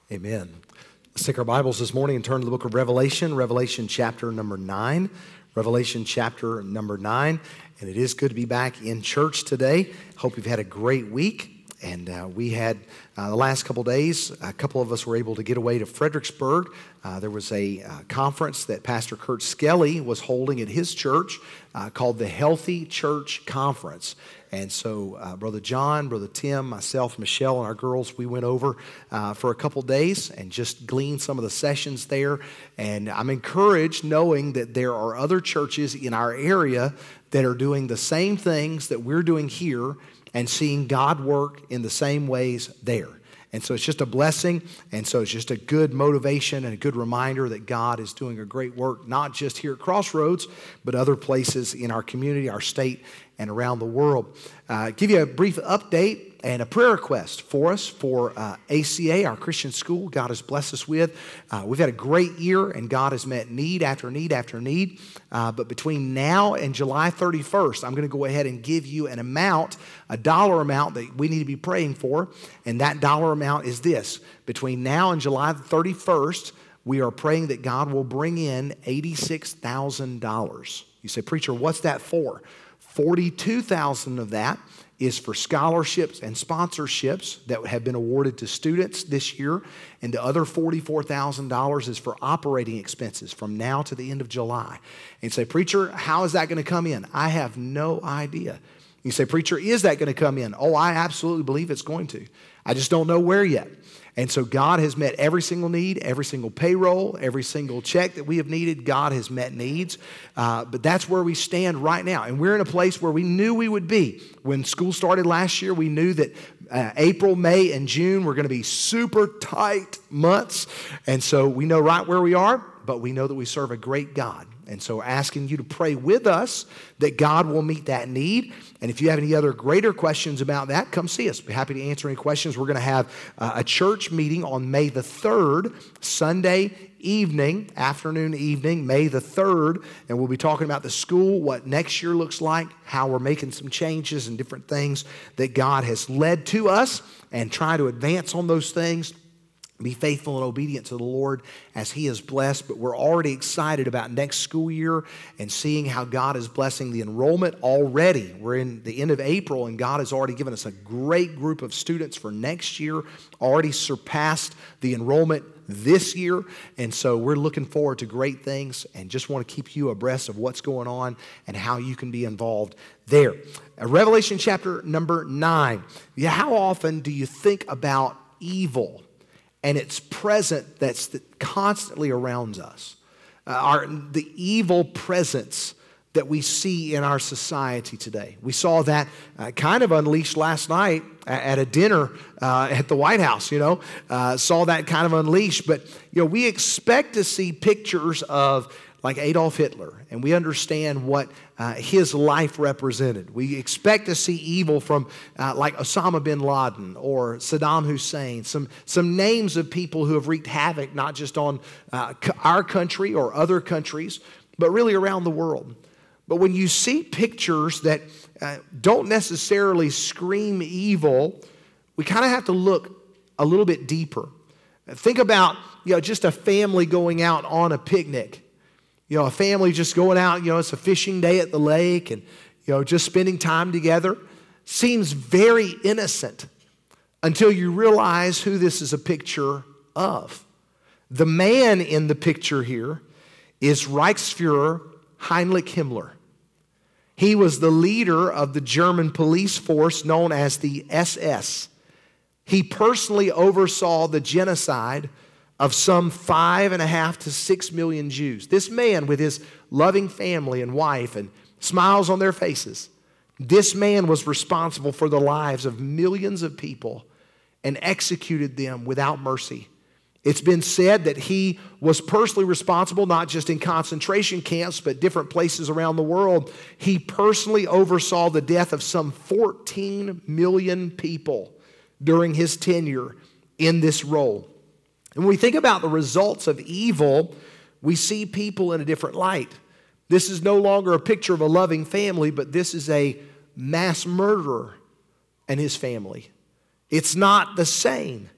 Amen. Let's take our Bibles this morning and turn to the book of Revelation, Revelation chapter number 9. Revelation chapter number 9. And it is good to be back in church today. Hope you've had a great week. And we had the last couple days, a couple of us were able to get away to Fredericksburg. There was a conference that Pastor Kurt Skelly was holding at his church called the Healthy Church Conference. And so Brother John, Brother Tim, myself, Michelle, and our girls, we went over for a couple days and just gleaned some of the sessions there. And I'm encouraged knowing that there are other churches in our area that are doing the same things that we're doing here and seeing God work in the same ways there. And so it's just a blessing, and so it's just a good motivation and a good reminder that God is doing a great work, not just here at Crossroads, but other places in our community, our state, and around the world. Give you a brief update and a prayer request for us for ACA, our Christian school God has blessed us with. We've had a great year, and God has met need after need after need. But between now and July 31st, I'm going to go ahead and give you an amount, a dollar amount that we need to be praying for. And that dollar amount is this. Between now and July 31st, we are praying that God will bring in $86,000. You say, preacher, what's that for? $42,000 of that is for scholarships and sponsorships that have been awarded to students this year, and the other $44,000 is for operating expenses from now to the end of July. And you say, preacher, how is that going to come in? I have no idea. You say, preacher, is that going to come in? Oh, I absolutely believe it's going to. I just don't know where yet. And so God has met every single need, every single payroll, every single check that we have needed. God has met needs. But that's where we stand right now. And we're in a place where we knew we would be. When school started last year, we knew that April, May, and June were going to be super tight months. And so we know right where we are, but we know that we serve a great God. And so we're asking you to pray with us that God will meet that need. And if you have any other greater questions about that, come see us. We're happy to answer any questions. We're going to have a church meeting on May the 3rd, Sunday evening, afternoon, evening, May the 3rd. And we'll be talking about the school, what next year looks like, how we're making some changes and different things that God has led to us, and try to advance on those things. Be faithful and obedient to the Lord as He is blessed. But we're already excited about next school year and seeing how God is blessing the enrollment already. We're in the end of April, and God has already given us a great group of students for next year, already surpassed the enrollment this year. And so we're looking forward to great things and just want to keep you abreast of what's going on and how you can be involved there. Revelation chapter number 9. Yeah, how often do you think about evil and its present that's constantly around us? The evil presence that we see in our society today. We saw that kind of unleashed last night at a dinner at the White House, saw that kind of unleashed. But, we expect to see pictures of like Adolf Hitler, and we understand what his life represented. We expect to see evil from like Osama bin Laden or Saddam Hussein, some names of people who have wreaked havoc not just on our country or other countries, but really around the world. But when you see pictures that don't necessarily scream evil, we kind of have to look a little bit deeper. Think about just a family going out on a picnic. A family just going out, it's a fishing day at the lake and, just spending time together. Seems very innocent until you realize who this is a picture of. The man in the picture here is Reichsfuhrer Heinrich Himmler. He was the leader of the German police force known as the SS. He personally oversaw the genocide of some 5.5 to 6 million Jews. This man with his loving family and wife and smiles on their faces, this man was responsible for the lives of millions of people and executed them without mercy. It's been said that he was personally responsible, not just in concentration camps, but different places around the world. He personally oversaw the death of some 14 million people during his tenure in this role. And when we think about the results of evil, we see people in a different light. This is no longer a picture of a loving family, but this is a mass murderer and his family. It's not the same.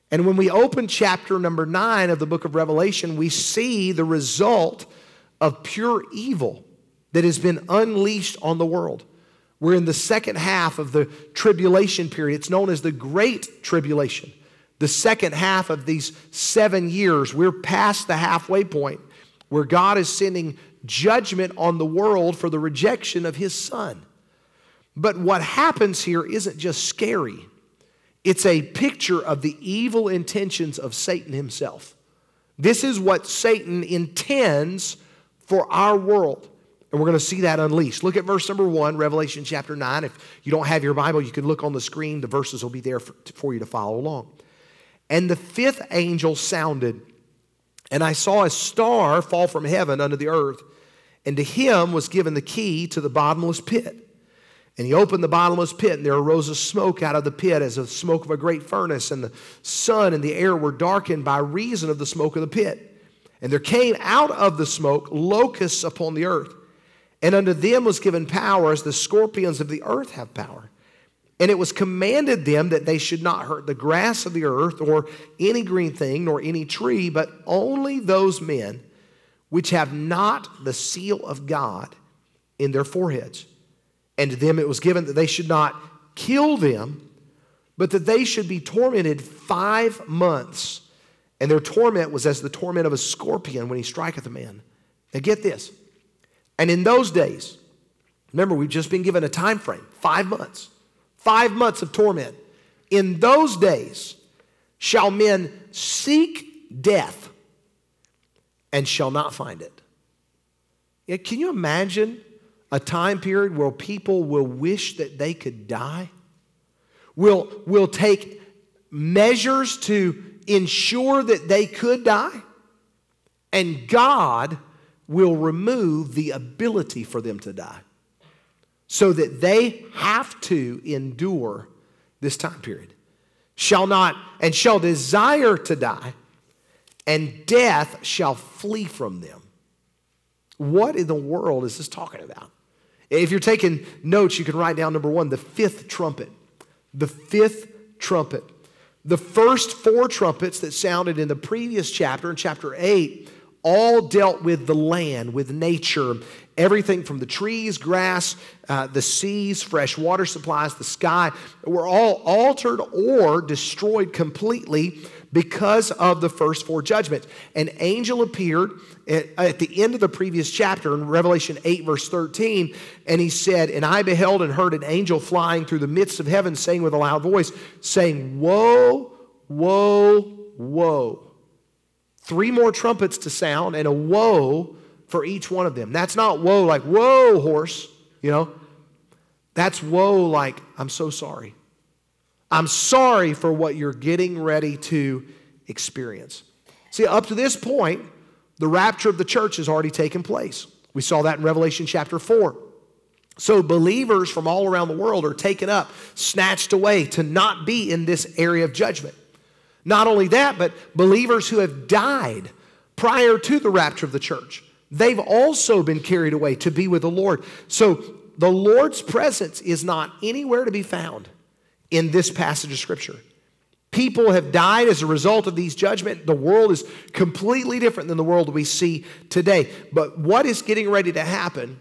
And when we open chapter number 9 of the book of Revelation, we see the result of pure evil that has been unleashed on the world. We're in the second half of the tribulation period. It's known as the Great Tribulation. The second half of these 7 years, we're past the halfway point where God is sending judgment on the world for the rejection of His Son. But what happens here isn't just scary. It's a picture of the evil intentions of Satan himself. This is what Satan intends for our world. And we're going to see that unleashed. Look at verse number 1, Revelation chapter 9. If you don't have your Bible, you can look on the screen. The verses will be there for you to follow along. And the fifth angel sounded, and I saw a star fall from heaven unto the earth, and to him was given the key to the bottomless pit. And he opened the bottomless pit, and there arose a smoke out of the pit as the smoke of a great furnace, and the sun and the air were darkened by reason of the smoke of the pit. And there came out of the smoke locusts upon the earth, and unto them was given power as the scorpions of the earth have power. And it was commanded them that they should not hurt the grass of the earth, or any green thing, nor any tree, but only those men which have not the seal of God in their foreheads. And to them it was given that they should not kill them, but that they should be tormented 5 months. And their torment was as the torment of a scorpion when he striketh a man. Now get this. And in those days, remember we've just been given a time frame, 5 months. 5 months of torment. In those days shall men seek death and shall not find it. Yeah, can you imagine a time period where people will wish that they could die? Will take measures to ensure that they could die? And God will remove the ability for them to die, so that they have to endure this time period. Shall not, and shall desire to die, and death shall flee from them. What in the world is this talking about? If you're taking notes, you can write down number 1, the fifth trumpet. The fifth trumpet. The first 4 trumpets that sounded in the previous chapter, in chapter 8, all dealt with the land, with nature, everything from the trees, grass, the seas, fresh water supplies, the sky, were all altered or destroyed completely because of the first 4 judgments. An angel appeared at the end of the previous chapter in Revelation 8 verse 13, and he said, and I beheld and heard an angel flying through the midst of heaven, saying with a loud voice, saying, woe, woe, woe. 3 more trumpets to sound, and a woe for each one of them. That's not woe like, whoa, horse, you know. That's woe like, I'm so sorry. I'm sorry for what you're getting ready to experience. See, up to this point, the rapture of the church has already taken place. We saw that in Revelation chapter 4. So believers from all around the world are taken up, snatched away to not be in this area of judgment. Not only that, but believers who have died prior to the rapture of the church, they've also been carried away to be with the Lord. So the Lord's presence is not anywhere to be found in this passage of Scripture. People have died as a result of these judgments. The world is completely different than the world we see today. But what is getting ready to happen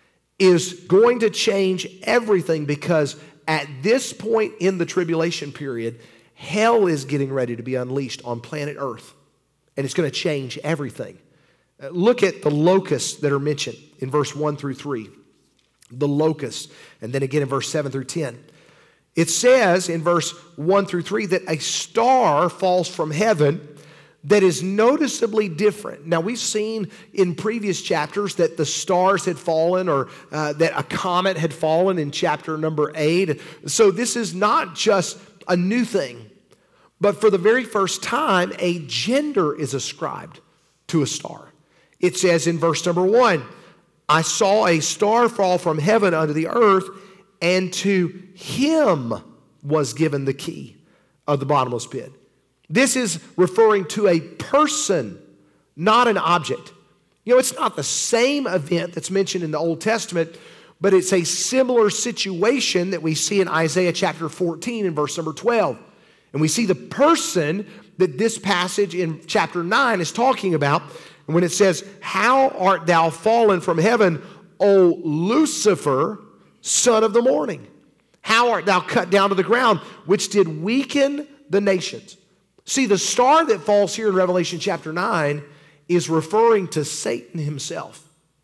is going to change everything, because at this point in the tribulation period, hell is getting ready to be unleashed on planet Earth, and it's going to change everything. Look at the locusts that are mentioned in verse 1 through 3. The locusts, and then again in verse 7 through 10. It says in verse 1 through 3 that a star falls from heaven that is noticeably different. Now, we've seen in previous chapters that the stars had fallen, or that a comet had fallen in chapter number 8. So this is not just a new thing, but for the very first time, a gender is ascribed to a star. It says in verse number 1, I saw a star fall from heaven unto the earth, and to him was given the key of the bottomless pit. This is referring to a person, not an object. You know, it's not the same event that's mentioned in the Old Testament, but it's a similar situation that we see in Isaiah chapter 14 and verse number 12. And we see the person that this passage in chapter 9 is talking about. And when it says, how art thou fallen from heaven, O Lucifer, son of the morning? How art thou cut down to the ground, which did weaken the nations? See, the star that falls here in Revelation chapter 9 is referring to Satan himself.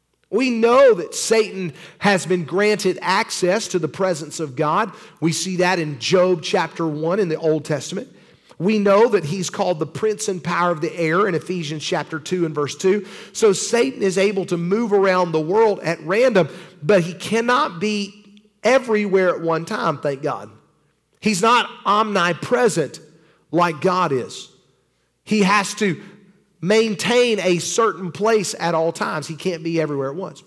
We know that Satan has been granted access to the presence of God. We see that in Job chapter 1 in the Old Testament. We know that he's called the prince and power of the air in Ephesians chapter 2 and verse 2. So Satan is able to move around the world at random, but he cannot be everywhere at one time, thank God. He's not omnipresent like God is. He has to maintain a certain place at all times. He can't be everywhere at once.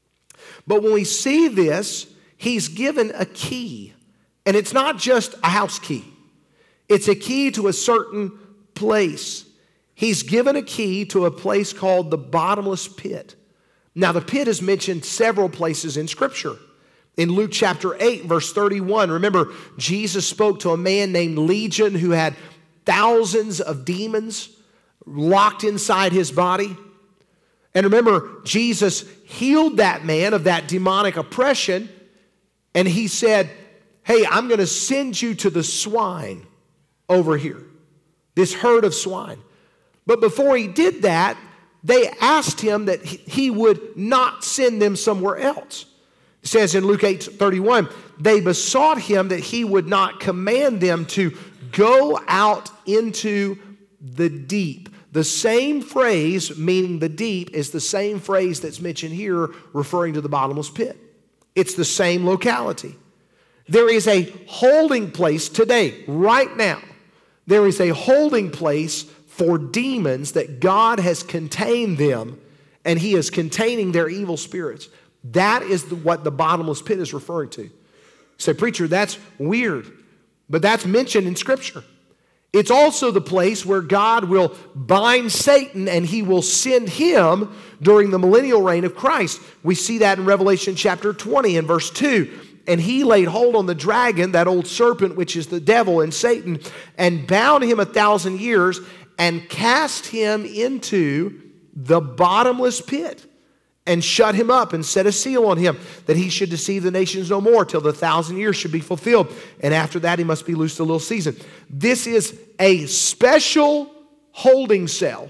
But when we see this, he's given a key. And it's not just a house key. It's a key to a certain place. He's given a key to a place called the bottomless pit. Now, the pit is mentioned several places in Scripture. In Luke chapter 8, verse 31, remember, Jesus spoke to a man named Legion who had thousands of demons locked inside his body. And remember, Jesus healed that man of that demonic oppression, and he said, hey, I'm going to send you to the swine over here, this herd of swine. But before he did that, they asked him that he would not send them somewhere else. It says in Luke 8:31, they besought him that he would not command them to go out into the deep. The same phrase, meaning the deep, is the same phrase that's mentioned here referring to the bottomless pit. It's the same locality. There is a holding place today, right now. There is a holding place for demons that God has contained them, and he is containing their evil spirits. That is what the bottomless pit is referring to. You say, preacher, that's weird, but that's mentioned in Scripture. It's also the place where God will bind Satan and he will send him during the millennial reign of Christ. We see that in Revelation chapter 20 and verse 2. And he laid hold on the dragon, that old serpent, which is the devil and Satan, and bound him 1,000 years and cast him into the bottomless pit and shut him up and set a seal on him that he should deceive the nations no more till the 1,000 years should be fulfilled. And after that, he must be loosed a little season. This is a special holding cell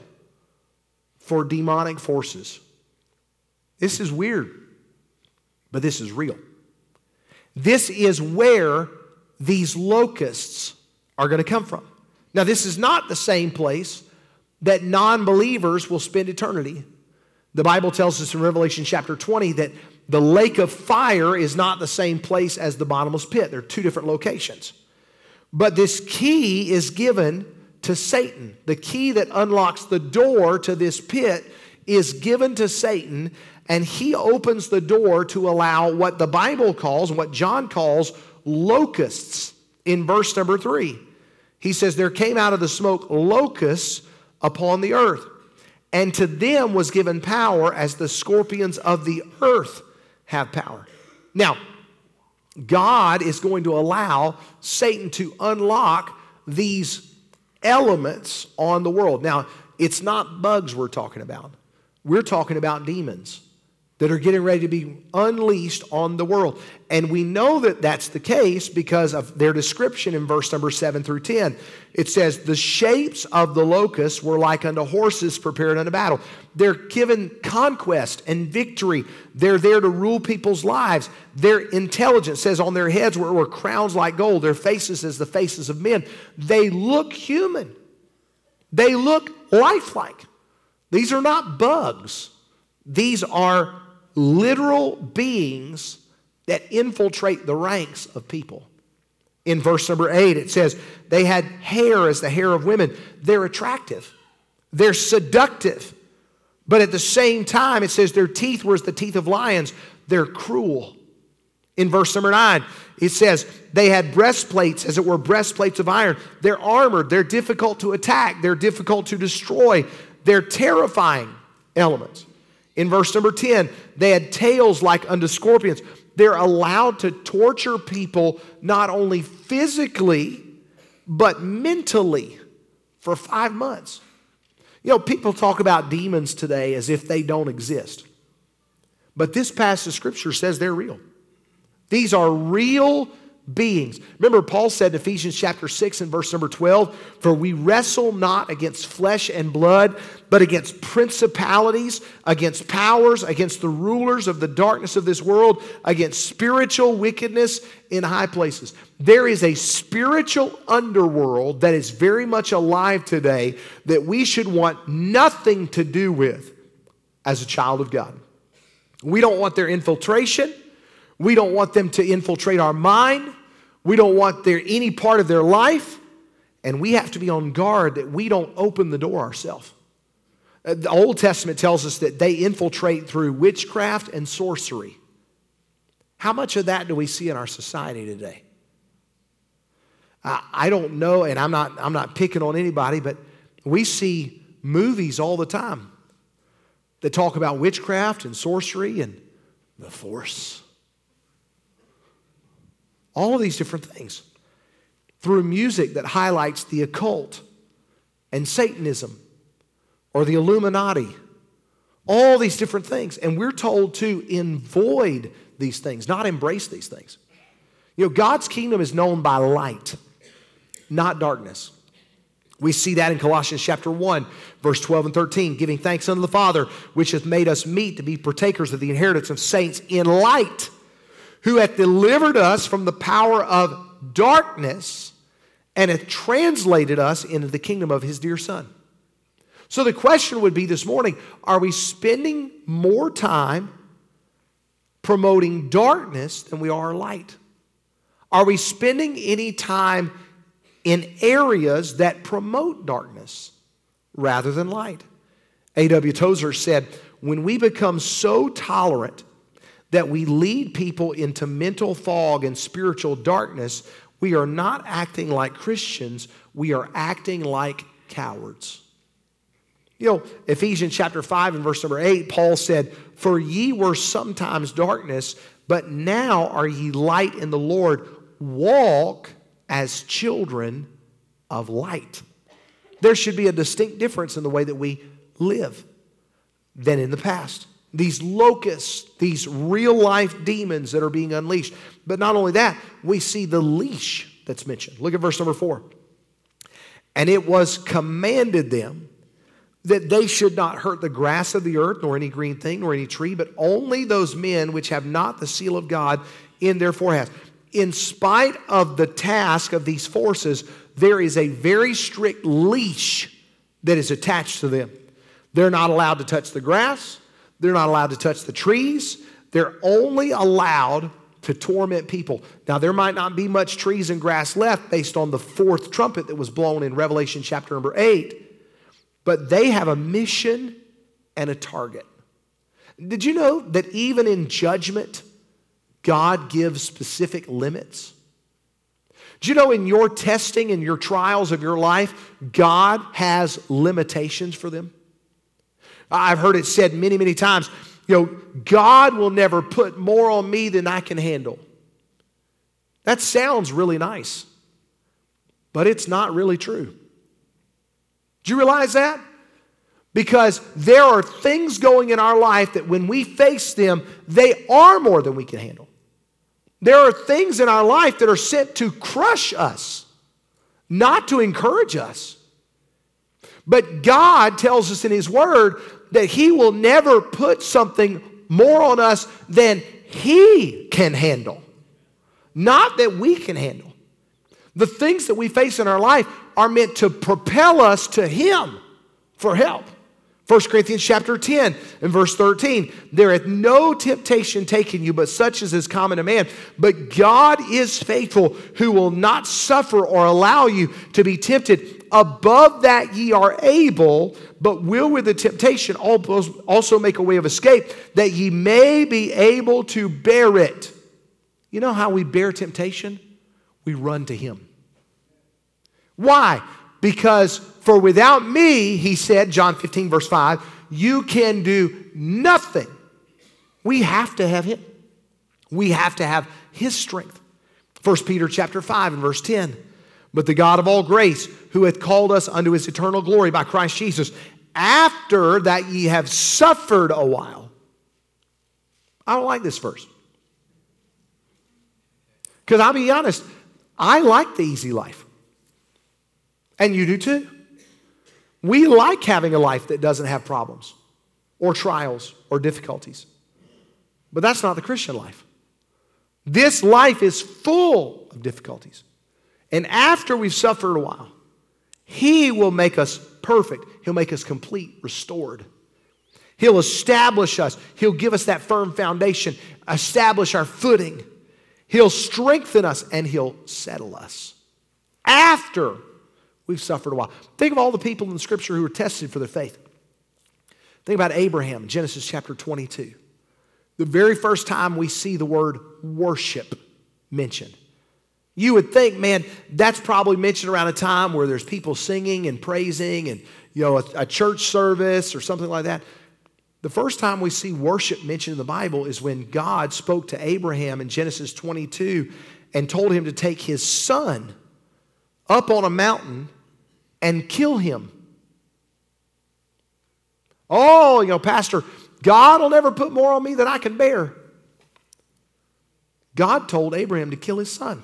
for demonic forces. This is weird, but this is real. This is where these locusts are going to come from. Now, this is not the same place that non-believers will spend eternity. The Bible tells us in Revelation chapter 20 that the lake of fire is not the same place as the bottomless pit. They're two different locations. But this key is given to Satan. The key that unlocks the door to this pit is given to Satan, and he opens the door to allow what the Bible calls, what John calls, locusts in verse number 3. He says, there came out of the smoke locusts upon the earth, and to them was given power as the scorpions of the earth have power. Now, God is going to allow Satan to unlock these elements on the world. Now, it's not bugs we're talking about. We're talking about demons that are getting ready to be unleashed on the world. And we know that that's the case because of their description in verse number 7 through 10. It says, the shapes of the locusts were like unto horses prepared unto battle. They're given conquest and victory. They're there to rule people's lives. Their intelligence says on their heads were crowns like gold. Their faces as the faces of men. They look human. They look lifelike. These are not bugs. These are literal beings that infiltrate the ranks of people. In verse number 8, it says, they had hair as the hair of women. They're attractive. They're seductive. But at the same time, it says their teeth were as the teeth of lions. They're cruel. In verse number 9, it says they had breastplates, as it were, breastplates of iron. They're armored. They're difficult to attack. They're difficult to destroy. They're terrifying elements. In verse number 10, they had tails like unto scorpions. They're allowed to torture people not only physically, but mentally for 5 months. You know, people talk about demons today as if they don't exist. But this passage of Scripture says they're real. These are real beings. Remember, Paul said in Ephesians chapter 6 and verse number 12, "For we wrestle not against flesh and blood, but against principalities, against powers, against the rulers of the darkness of this world, against spiritual wickedness in high places." There is a spiritual underworld that is very much alive today that we should want nothing to do with as a child of God. We don't want their infiltration. We don't want them to infiltrate our mind. We don't want any part of their life. And we have to be on guard that we don't open the door ourselves. The Old Testament tells us that they infiltrate through witchcraft and sorcery. How much of that do we see in our society today? I don't know, and I'm not picking on anybody, but we see movies all the time that talk about witchcraft and sorcery and the force. All of these different things. Through music that highlights the occult and Satanism or the Illuminati. All these different things. And we're told to avoid these things, not embrace these things. You know, God's kingdom is known by light, not darkness. We see that in Colossians chapter 1, verse 12 and 13, "Giving thanks unto the Father, which hath made us meet to be partakers of the inheritance of saints in light, who hath delivered us from the power of darkness and hath translated us into the kingdom of his dear Son." So the question would be this morning, are we spending more time promoting darkness than we are light? Are we spending any time in areas that promote darkness rather than light? A.W. Tozer said, "When we become so tolerant that we lead people into mental fog and spiritual darkness, we are not acting like Christians, we are acting like cowards." You know, Ephesians chapter 5 and verse number 8, Paul said, "For ye were sometimes darkness, but now are ye light in the Lord. Walk as children of light." There should be a distinct difference in the way that we live than in the past. These locusts, these real-life demons that are being unleashed. But not only that, we see the leash that's mentioned. Look at verse number 4. "And it was commanded them that they should not hurt the grass of the earth, nor any green thing, nor any tree, but only those men which have not the seal of God in their foreheads." In spite of the task of these forces, there is a very strict leash that is attached to them. They're not allowed to touch the grass. They're not allowed to touch the trees. They're only allowed to torment people. Now, there might not be much trees and grass left based on the fourth trumpet that was blown in Revelation chapter number 8, but they have a mission and a target. Did you know that even in judgment, God gives specific limits? Do you know in your testing and your trials of your life, God has limitations for them? I've heard it said many, many times, you know, God will never put more on me than I can handle. That sounds really nice, but it's not really true. Do you realize that? Because there are things going in our life that when we face them, they are more than we can handle. There are things in our life that are sent to crush us, not to encourage us. But God tells us in His Word that He will never put something more on us than He can handle, not that we can handle. The things that we face in our life are meant to propel us to Him for help. 1 Corinthians chapter 10 and verse 13, "There hath no temptation taken you, but such as is common to man. But God is faithful, who will not suffer or allow you to be tempted above that ye are able, but will with the temptation also make a way of escape, that ye may be able to bear it." You know how we bear temptation? We run to Him. Why? Because for without me, He said, John 15 verse 5, you can do nothing. We have to have Him. We have to have His strength. 1 Peter chapter 5 and verse 10. But the God of all grace, who hath called us unto his eternal glory by Christ Jesus, after that ye have suffered a while. I don't like this verse. Because I'll be honest, I like the easy life. And you do too. We like having a life that doesn't have problems or trials or difficulties. But that's not the Christian life. This life is full of difficulties. And after we've suffered a while, he will make us perfect. He'll make us complete, restored. He'll establish us. He'll give us that firm foundation, establish our footing. He'll strengthen us, and he'll settle us after we've suffered a while. Think of all the people in Scripture who were tested for their faith. Think about Abraham in Genesis chapter 22. The very first time we see the word worship mentioned. You would think, man, that's probably mentioned around a time where there's people singing and praising and, a church service or something like that. The first time we see worship mentioned in the Bible is when God spoke to Abraham in Genesis 22 and told him to take his son up on a mountain and kill him. Oh, Pastor, God will never put more on me than I can bear. God told Abraham to kill his son.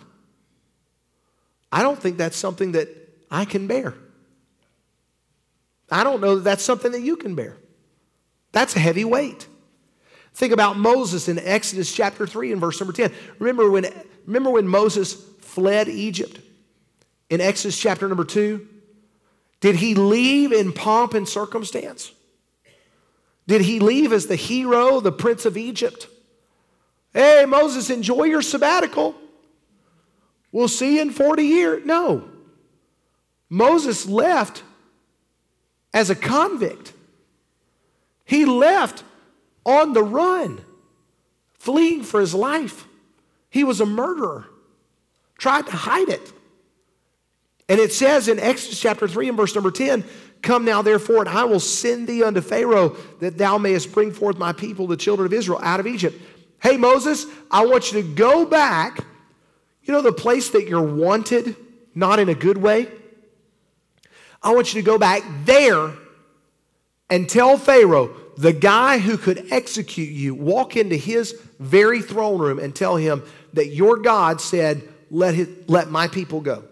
I don't think that's something that I can bear. I don't know that that's something that you can bear. That's a heavy weight. Think about Moses in Exodus chapter 3 and verse number 10. Remember when Moses fled Egypt in Exodus chapter number 2? Did he leave in pomp and circumstance? Did he leave as the hero, the prince of Egypt? Hey, Moses, enjoy your sabbatical. We'll see you in 40 years. No. Moses left as a convict. He left on the run, fleeing for his life. He was a murderer, tried to hide it. And it says in Exodus chapter 3 and verse number 10, come now therefore, and I will send thee unto Pharaoh, that thou mayest bring forth my people, the children of Israel, out of Egypt. Hey, Moses, I want you to go back. You know the place that you're wanted, not in a good way? I want you to go back there and tell Pharaoh, the guy who could execute you, walk into his very throne room and tell him that your God said, let my people go.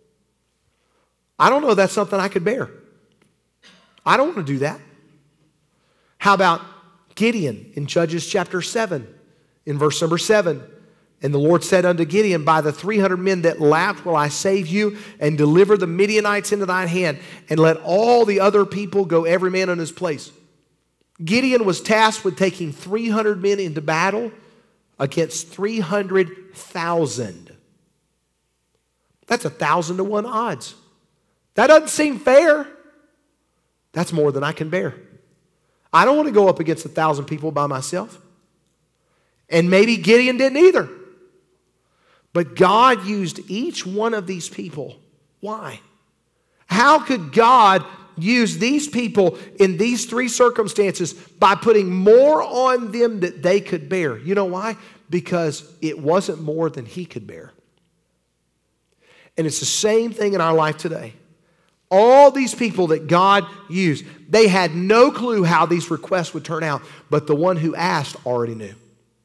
I don't know if that's something I could bear. I don't want to do that. How about Gideon in Judges chapter 7, in verse number 7? And the Lord said unto Gideon, by the 300 men that laughed will I save you, and deliver the Midianites into thine hand, and let all the other people go every man in his place. Gideon was tasked with taking 300 men into battle against 300,000. That's 1,000 to 1 odds. That doesn't seem fair. That's more than I can bear. I don't want to go up against 1,000 people by myself. And maybe Gideon didn't either. But God used each one of these people. Why? How could God use these people in these three circumstances by putting more on them that they could bear? You know why? Because it wasn't more than he could bear. And it's the same thing in our life today. All these people that God used, they had no clue how these requests would turn out, but the one who asked already knew.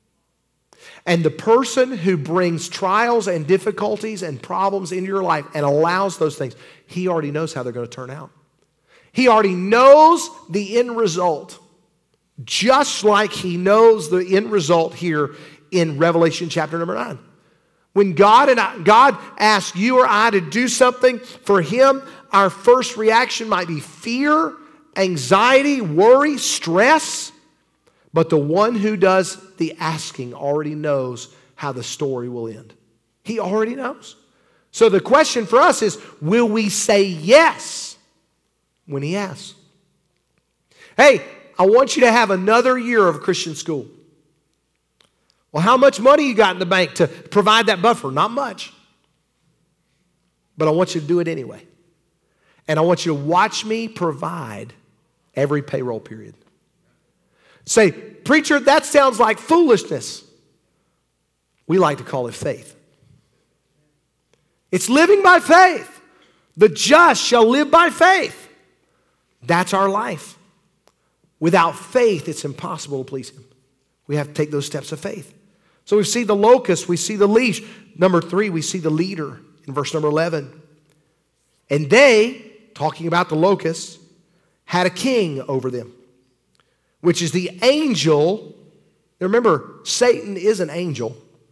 And the person who brings trials and difficulties and problems into your life and allows those things, he already knows how they're going to turn out. He already knows the end result, just like he knows the end result here in Revelation chapter number 9. When God asks you or I to do something for him, our first reaction might be fear, anxiety, worry, stress. But the one who does the asking already knows how the story will end. He already knows. So the question for us is, will we say yes when he asks? Hey, I want you to have another year of Christian school. Well, how much money you got in the bank to provide that buffer? Not much. But I want you to do it anyway. And I want you to watch me provide every payroll period. Say, preacher, that sounds like foolishness. We like to call it faith. It's living by faith. The just shall live by faith. That's our life. Without faith, it's impossible to please Him. We have to take those steps of faith. So we see the locust, we see the leash. Number 3, we see the leader in verse number 11. And they, talking about the locusts, had a king over them, which is the angel. Now remember, Satan is an angel,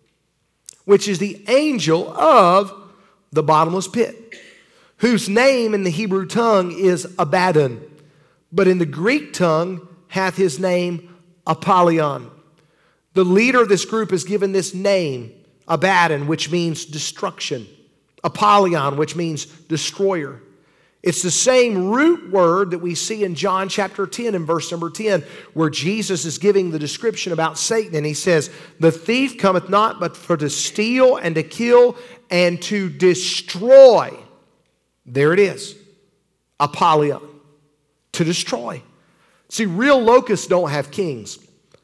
which is the angel of the bottomless pit, whose name in the Hebrew tongue is Abaddon, but in the Greek tongue hath his name Apollyon. The leader of this group is given this name, Abaddon, which means destruction. Apollyon, which means destroyer. It's the same root word that we see in John chapter 10 and verse number 10, where Jesus is giving the description about Satan. And he says, the thief cometh not but for to steal and to kill and to destroy. There it is. Apollyon. To destroy. See, real locusts don't have kings,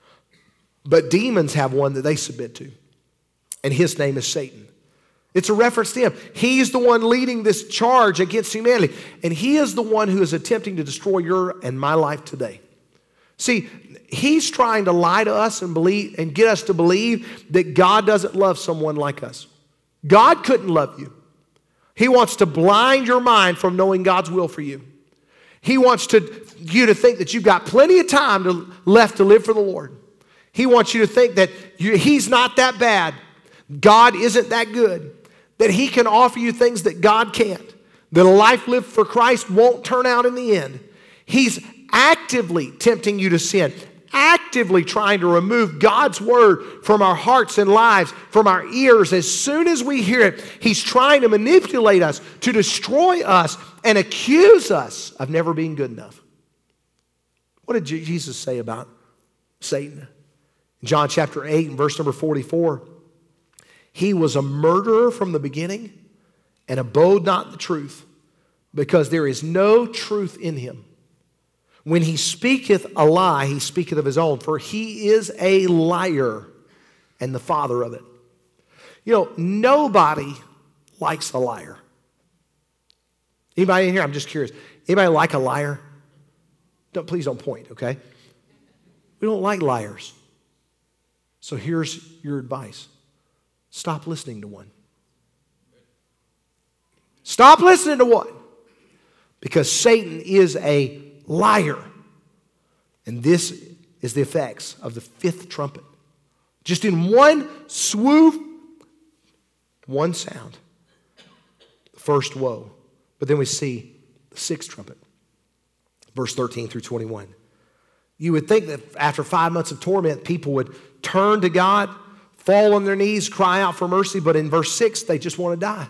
but demons have one that they submit to. And his name is Satan. It's a reference to him. He's the one leading this charge against humanity. And he is the one who is attempting to destroy your and my life today. See, he's trying to lie to us and believe and get us to believe that God doesn't love someone like us. God couldn't love you. He wants to blind your mind from knowing God's will for you. He wants you to think that you've got plenty of time left to live for the Lord. He wants you to think that He's not that bad. God isn't that good. That He can offer you things that God can't. That a life lived for Christ won't turn out in the end. He's actively tempting you to sin. Actively trying to remove God's word from our hearts and lives, from our ears. As soon as we hear it, He's trying to manipulate us, to destroy us, and accuse us of never being good enough. What did Jesus say about Satan? In John chapter 8 and verse number 44, he was a murderer from the beginning and abode not in the truth, because there is no truth in him. When he speaketh a lie, he speaketh of his own, for he is a liar and the father of it. You know, nobody likes a liar. Anybody in here? I'm just curious. Anybody like a liar? Please don't point, okay? We don't like liars. So here's your advice. Stop listening to one. Stop listening to one. Because Satan is a liar. And this is the effects of the 5th trumpet. Just in one swoop, one sound. The first woe. But then we see the 6th trumpet. Verse 13 through 21. You would think that after 5 months of torment, people would turn to God, fall on their knees, cry out for mercy. But in verse 6, they just want to die.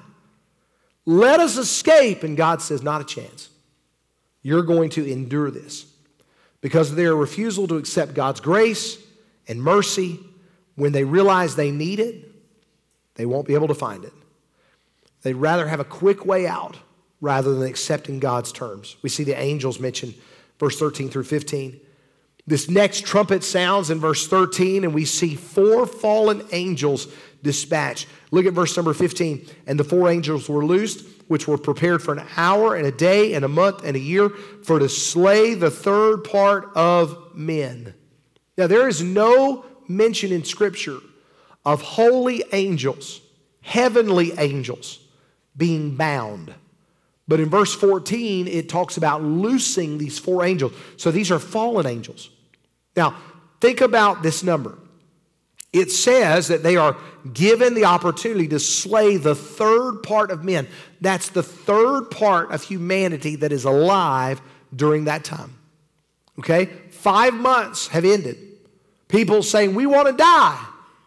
Let us escape. And God says, not a chance. You're going to endure this. Because of their refusal to accept God's grace and mercy, when they realize they need it, they won't be able to find it. They'd rather have a quick way out rather than accepting God's terms. We see the angels mentioned, verse 13 through 15. This next trumpet sounds in verse 13, and we see 4 fallen angels dispatched. Look at verse number 15. And the 4 angels were loosed, which were prepared for an hour and a day and a month and a year, for to slay the 3rd part of men. Now, there is no mention in Scripture of holy angels, heavenly angels, being bound. But in verse 14, it talks about loosing these 4 angels. So these are fallen angels. Now, think about this number. It says that they are given the opportunity to slay the 3rd part of men. That's the 3rd part of humanity that is alive during that time. Okay? 5 months have ended. People saying, we want to die.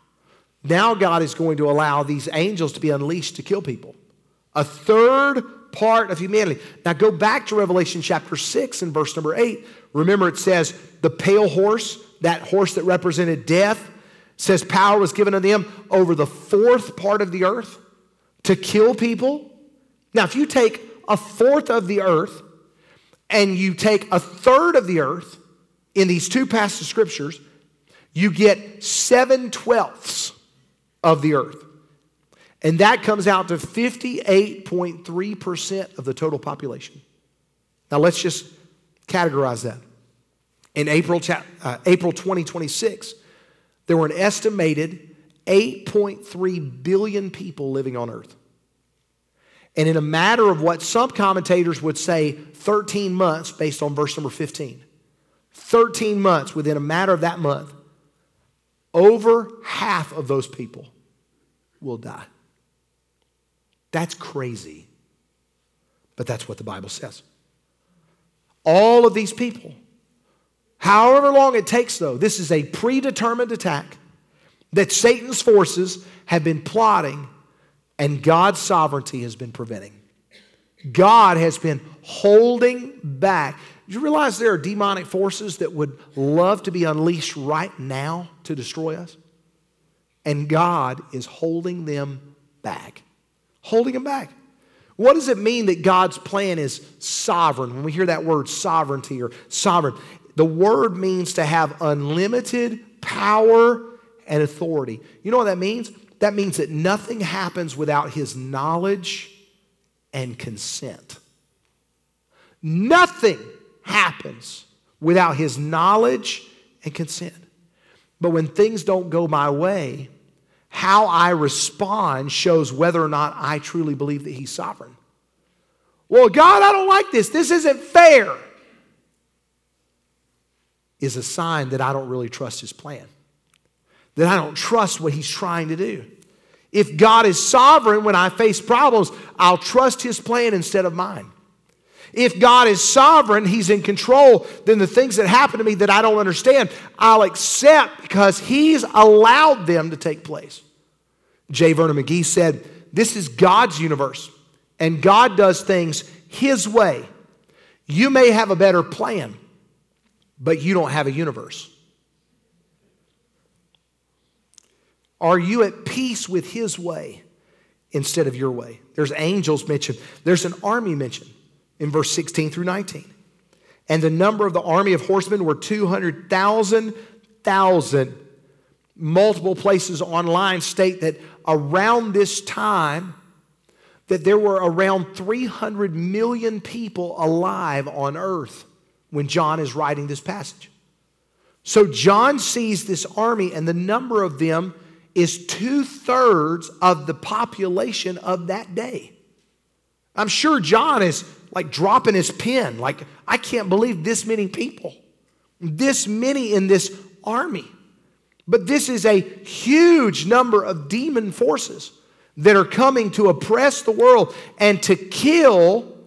Now God is going to allow these angels to be unleashed to kill people. A 3rd part of humanity. Now go back to Revelation chapter 6 and verse number 8. Remember it says the pale horse, that horse that represented death, says power was given to them over the 4th part of the earth to kill people. Now if you take a 4th of the earth and you take a 1/3 of the earth in these 2 passages of scriptures, you get 7/12 of the earth. And that comes out to 58.3% of the total population. Now let's just categorize that. In April 2026, there were an estimated 8.3 billion people living on earth. And in a matter of what some commentators would say 13 months, based on verse number 15, 13 months, within a matter of that month, over half of those people will die. That's crazy. But that's what the Bible says. All of these people, however long it takes though, this is a predetermined attack that Satan's forces have been plotting and God's sovereignty has been preventing. God has been holding back. Do you realize there are demonic forces that would love to be unleashed right now to destroy us? And God is holding them back. Holding them back. What does it mean that God's plan is sovereign? When we hear that word sovereignty or sovereign, the word means to have unlimited power and authority. You know what that means? That means that nothing happens without His knowledge and consent. Nothing happens without His knowledge and consent. But when things don't go my way, how I respond shows whether or not I truly believe that He's sovereign. Well, God, I don't like this. This isn't fair. Is a sign that I don't really trust His plan. That I don't trust what He's trying to do. If God is sovereign when I face problems, I'll trust His plan instead of mine. If God is sovereign, He's in control, then the things that happen to me that I don't understand, I'll accept because He's allowed them to take place. J. Vernon McGee said, this is God's universe, and God does things His way. You may have a better plan, but you don't have a universe. Are you at peace with His way instead of your way? There's angels mentioned. There's an army mentioned in verse 16 through 19. And the number of the army of horsemen were 200,000. Multiple places online state that around this time that there were around 300 million people alive on earth when John is writing this passage. So John sees this army, and the number of them is 2/3 of the population of that day. I'm sure John is like dropping his pen, like, I can't believe this many people, this many in this army. But this is a huge number of demon forces that are coming to oppress the world and to kill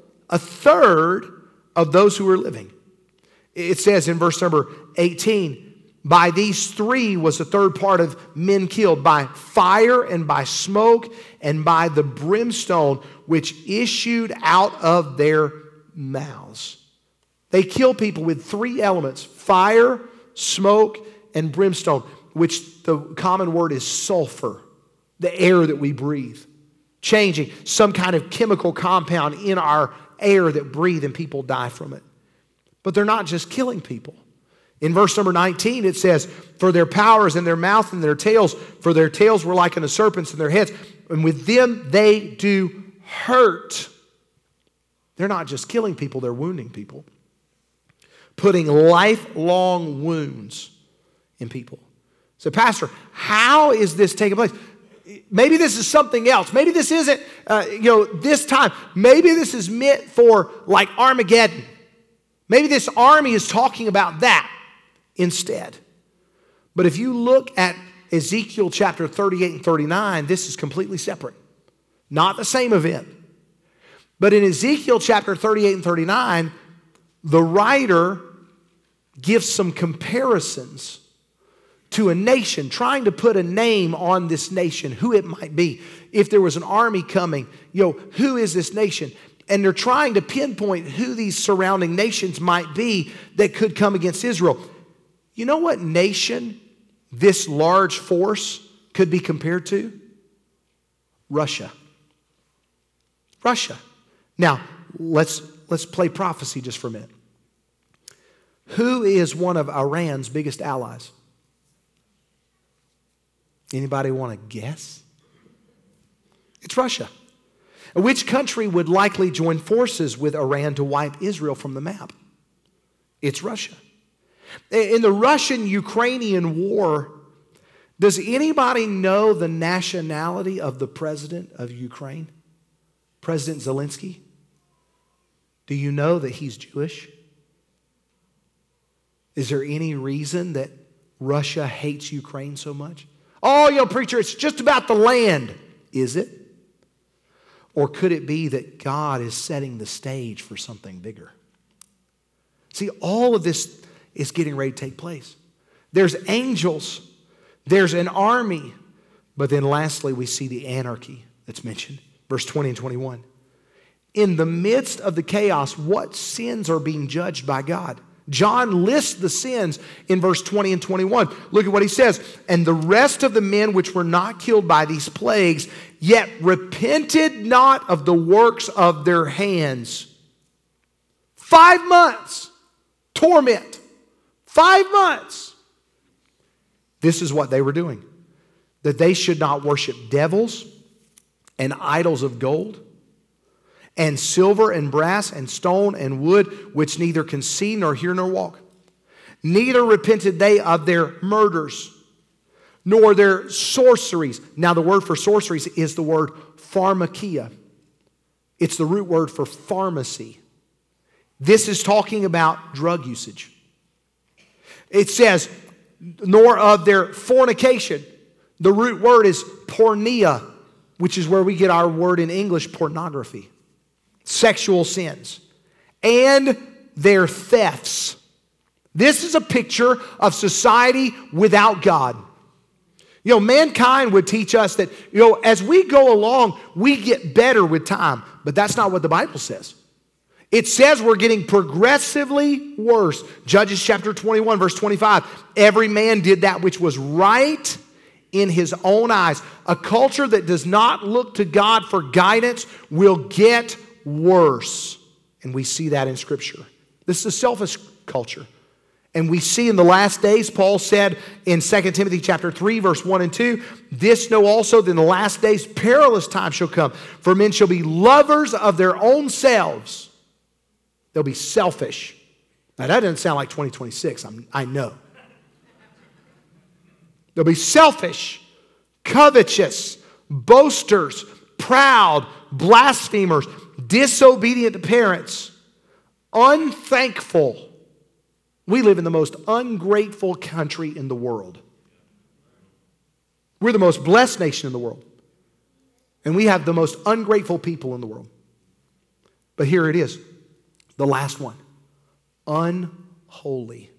1/3 of those who are living. It says in verse number 18, by these three was a third part of men killed, by fire and by smoke and by the brimstone which issued out of their mouths. They kill people with three elements: fire, smoke, and brimstone, which the common word is sulfur, the air that we breathe. Changing some kind of chemical compound in our air that breathe, and people die from it. But they're not just killing people. In verse number 19, it says, for their power is in their mouth and their tails, for their tails were like unto serpents in their heads, and with them they do hurt. They're not just killing people, they're wounding people. Putting lifelong wounds in people. So, Pastor, how is this taking place? Maybe this is something else. Maybe this isn't, this time. Maybe this is meant for like Armageddon. Maybe this army is talking about that instead. But if you look at Ezekiel chapter 38 and 39, this is completely separate. Not the same event. But in Ezekiel chapter 38 and 39, the writer gives some comparisons to a nation, trying to put a name on this nation, who it might be. If there was an army coming, who is this nation? And they're trying to pinpoint who these surrounding nations might be that could come against Israel. You know what nation this large force could be compared to? Russia. Russia. Now, let's play prophecy just for a minute. Who is one of Iran's biggest allies? Anybody want to guess? It's Russia. Which country would likely join forces with Iran to wipe Israel from the map? It's Russia. In the Russian-Ukrainian war, does anybody know the nationality of the president of Ukraine? President Zelensky? Do you know that he's Jewish? Is there any reason that Russia hates Ukraine so much? Oh, preacher, it's just about the land. Is it? Or could it be that God is setting the stage for something bigger? See, all of this is getting ready to take place. There's angels. There's an army. But then lastly, we see the anarchy that's mentioned. Verse 20 and 21. In the midst of the chaos, what sins are being judged by God? John lists the sins in verse 20 and 21. Look at what he says. And the rest of the men which were not killed by these plagues, yet repented not of the works of their hands. 5 months. Torment. 5 months. This is what they were doing. That they should not worship devils and idols of gold and silver and brass and stone and wood, which neither can see nor hear nor walk. Neither repented they of their murders, nor their sorceries. Now the word for sorceries is the word pharmakia. It's the root word for pharmacy. This is talking about drug usage. It says, nor of their fornication. The root word is porneia, which is where we get our word in English, pornography. Sexual sins. And their thefts. This is a picture of society without God. Mankind would teach us that, as we go along, we get better with time. But that's not what the Bible says. It says we're getting progressively worse. Judges chapter 21, verse 25. Every man did that which was right in his own eyes. A culture that does not look to God for guidance will get worse. And we see that in Scripture. This is a selfish culture. And we see in the last days, Paul said in 2 Timothy chapter 3, verse 1 and 2, this know also that in the last days perilous times shall come, for men shall be lovers of their own selves. They'll be selfish. Now that doesn't sound like 2026, I know. They'll be selfish, covetous, boasters, proud, blasphemers, disobedient to parents, unthankful. We live in the most ungrateful country in the world. We're the most blessed nation in the world. And we have the most ungrateful people in the world. But here it is, the last one. Unholy.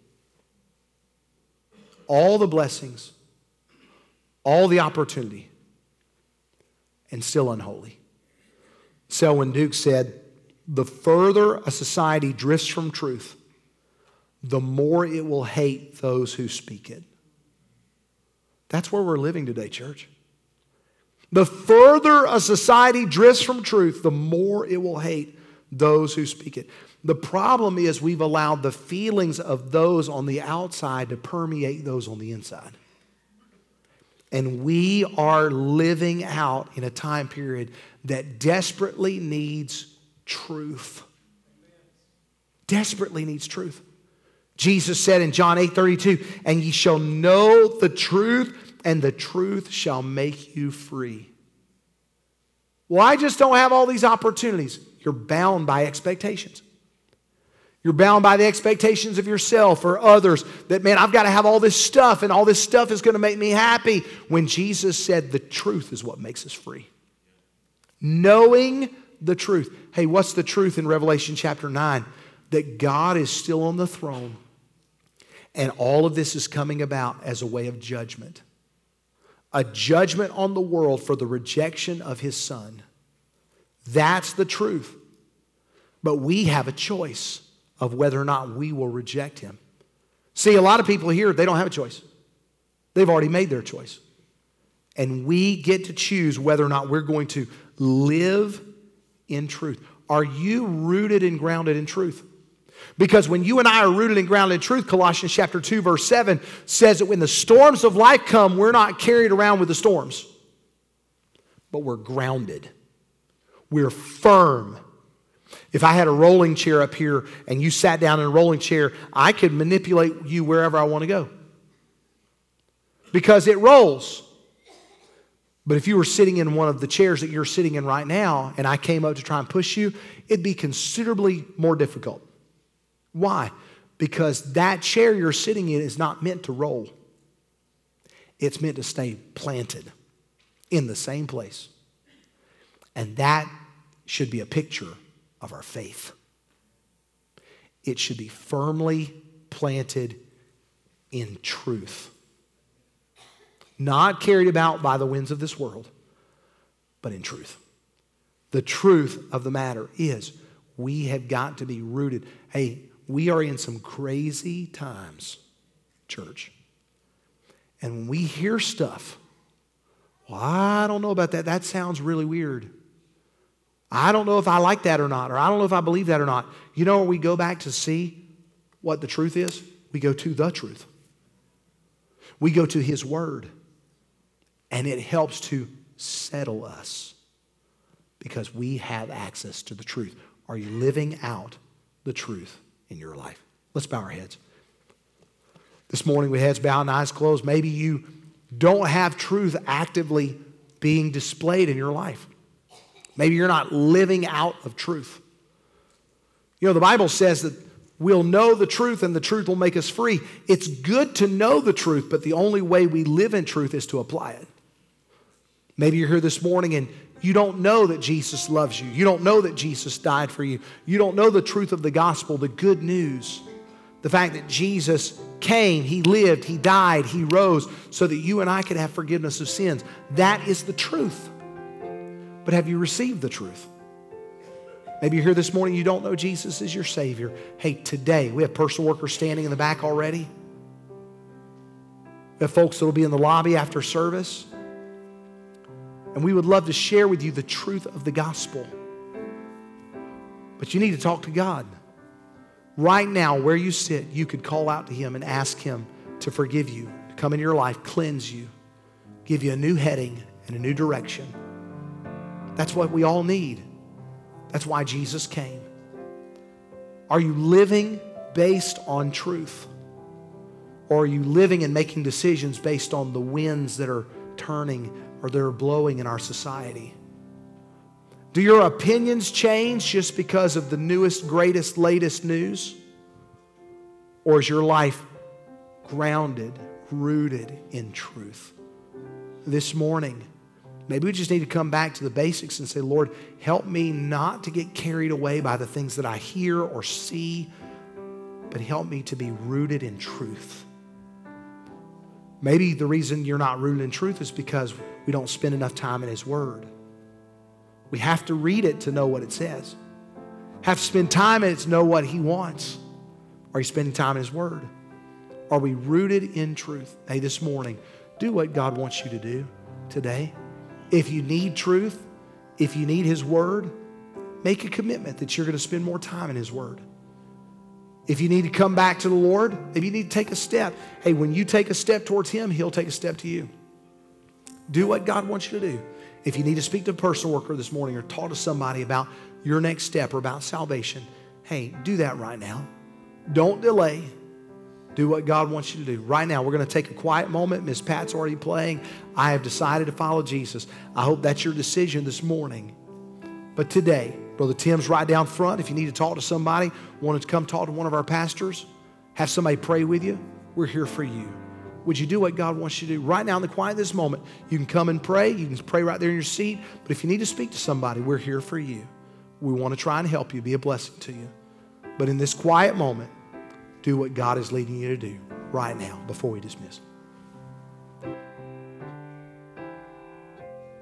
All the blessings, all the opportunity, and still unholy. Selwyn Duke said, the further a society drifts from truth, the more it will hate those who speak it. That's where we're living today, church. The further a society drifts from truth, the more it will hate those who speak it. The problem is we've allowed the feelings of those on the outside to permeate those on the inside. And we are living out in a time period that desperately needs truth. Desperately needs truth. Jesus said in John 8:32, and ye shall know the truth, and the truth shall make you free. Well, I just don't have all these opportunities. You're bound by expectations. You're bound by the expectations of yourself or others that, man, I've got to have all this stuff and all this stuff is going to make me happy. When Jesus said the truth is what makes us free. Knowing the truth. Hey, what's the truth in Revelation chapter 9? That God is still on the throne and all of this is coming about as a way of judgment. A judgment on the world for the rejection of His Son. That's the truth. But we have a choice of whether or not we will reject Him. See, a lot of people here, they don't have a choice. They've already made their choice. And we get to choose whether or not we're going to live in truth. Are you rooted and grounded in truth? Because when you and I are rooted and grounded in truth, Colossians chapter 2, verse 7 says that when the storms of life come, we're not carried around with the storms. but we're grounded. We're firm. If I had a rolling chair up here and you sat down in a rolling chair, I could manipulate you wherever I want to go because it rolls. But if you were sitting in one of the chairs that you're sitting in right now and I came up to try and push you, it'd be considerably more difficult. Why? Because that chair you're sitting in is not meant to roll. It's meant to stay planted in the same place. And that should be a picture of our faith. It should be firmly planted in truth. Not carried about by the winds of this world, but in truth. The truth of the matter is we have got to be rooted. Hey, we are in some crazy times, church. And when we hear stuff, well, I don't know about that. That sounds really weird. I don't know if I like that or not, or I don't know if I believe that or not. You know where we go back to see what the truth is? We go to the truth. We go to His Word. And it helps to settle us because we have access to the truth. Are you living out the truth in your life? Let's bow our heads. This morning with heads bowed and eyes closed, maybe you don't have truth actively being displayed in your life. Maybe you're not living out of truth. You know, the Bible says that we'll know the truth and the truth will make us free. It's good to know the truth, but the only way we live in truth is to apply it. Maybe you're here this morning and you don't know that Jesus loves you. You don't know that Jesus died for you. You don't know the truth of the gospel, the good news. The fact that Jesus came, He lived, He died, He rose so that you and I could have forgiveness of sins. That is the truth. But have you received the truth? Maybe you're here this morning, you don't know Jesus is your Savior. Hey, today, we have personal workers standing in the back already. We have folks that will be in the lobby after service. And we would love to share with you the truth of the gospel. But you need to talk to God. Right now, where you sit, you could call out to Him and ask Him to forgive you, to come into your life, cleanse you, give you a new heading and a new direction. That's what we all need. That's why Jesus came. Are you living based on truth? Or are you living and making decisions based on the winds that are turning or that are blowing in our society? Do your opinions change just because of the newest, greatest, latest news? Or is your life grounded, rooted in truth? This morning, maybe we just need to come back to the basics and say, Lord, help me not to get carried away by the things that I hear or see, but help me to be rooted in truth. Maybe the reason you're not rooted in truth is because we don't spend enough time in His Word. We have to read it to know what it says. Have to spend time in it to know what He wants. Are you spending time in His Word? Are we rooted in truth? Hey, this morning, do what God wants you to do today. If you need truth, if you need His Word, make a commitment that you're going to spend more time in His Word. If you need to come back to the Lord, if you need to take a step, hey, when you take a step towards Him, He'll take a step to you. Do what God wants you to do. If you need to speak to a personal worker this morning or talk to somebody about your next step or about salvation, hey, do that right now. Don't delay. Do what God wants you to do. Right now, we're going to take a quiet moment. Miss Pat's already playing. I have decided to follow Jesus. I hope that's your decision this morning. But today, Brother Tim's right down front. If you need to talk to somebody, wanted to come talk to one of our pastors, have somebody pray with you, we're here for you. Would you do what God wants you to do? Right now in the quiet of this moment, you can come and pray. You can pray right there in your seat. But if you need to speak to somebody, we're here for you. We want to try and help you, be a blessing to you. But in this quiet moment, do what God is leading you to do right now before we dismiss.